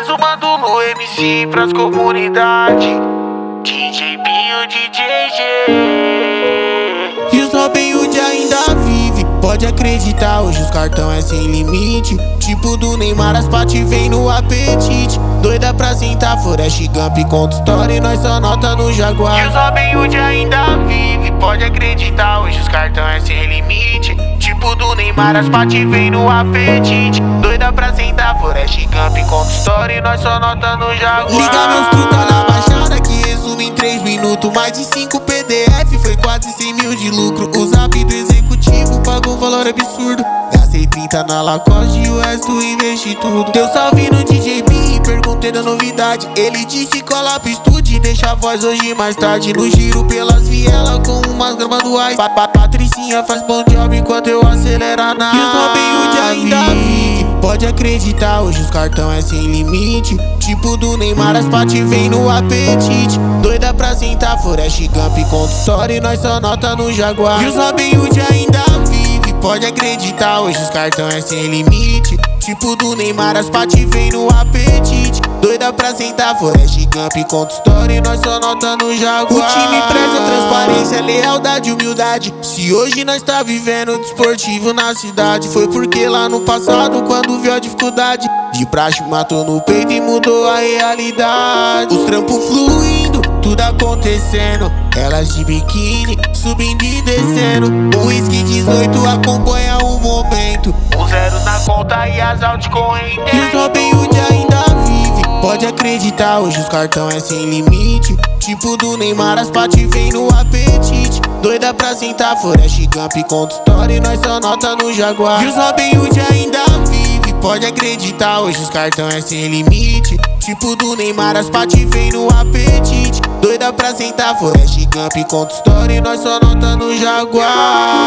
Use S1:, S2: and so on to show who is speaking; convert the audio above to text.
S1: Mais uma do Lu MC pras comunidades. DJ Binho, DJ G.
S2: E os Robin Hood ainda vive, pode acreditar, hoje os cartão é sem limite. Tipo do Neymar, as pati vem no apetite. Doida pra sentar, Forest Gump conta história e nós só nota no Jaguar.
S1: E os Robin Hood ainda vive, pode acreditar, hoje os cartão é sem limite. Tipo do Neymar, as pati vem no apetite. Doida pra sentar, Forest Gump conta história e nós só nota no Jaguar.
S2: Liga meus truta na baixada que resume em 3 minutos. Mais de 5 PDF, foi quase 100 mil de lucro. O zap do executivo pagou um valor absurdo. Gastei 30 na Lacoste e o resto investi tudo. Deu salve no DJ B, perguntei da novidade. Ele disse cola pro estúdio, deixa a voz hoje mais tarde. No giro pelas vielas com umas gramas do ice. Patricinha faz bom job enquanto eu acelero a nave. E os Robin Hood ainda vive, pode acreditar, hoje os cartão é sem limite. Tipo do Neymar, as pati vem no apetite. Doida pra sentar, Forest Gump conta história e nós só nota no Jaguar. E os Robin Hood ainda vive, pode acreditar, hoje os cartão é sem limite. Tipo do Neymar, as pati vem no apetite. Doida pra sentar, Forest Gump conta história e nós só nota no Jaguar. O time preza transparência, lealdade e humildade. Se hoje nós tá vivendo desportivo na cidade, foi porque lá no passado, quando viu a dificuldade, de praxe matou no peito e mudou a realidade. Os trampos fluindo, tudo acontecendo. Elas de biquíni, subindo e descendo. O whisky 18 acompanha o momento.
S1: Um zero na conta e as alt correndo.
S2: E os Robin Hood ainda vive, pode acreditar, hoje os cartão é sem limite. Tipo do Neymar, as pati vem no apetite. Doida pra sentar, Forest Gump conta história e nós só nota no Jaguar. E os Robin Hood ainda vive, pode acreditar, hoje os cartão é sem limite. Tipo do Neymar, as pati vem no apetite. Doida pra sentar, Forest Gump conta história e nós só nota no Jaguar.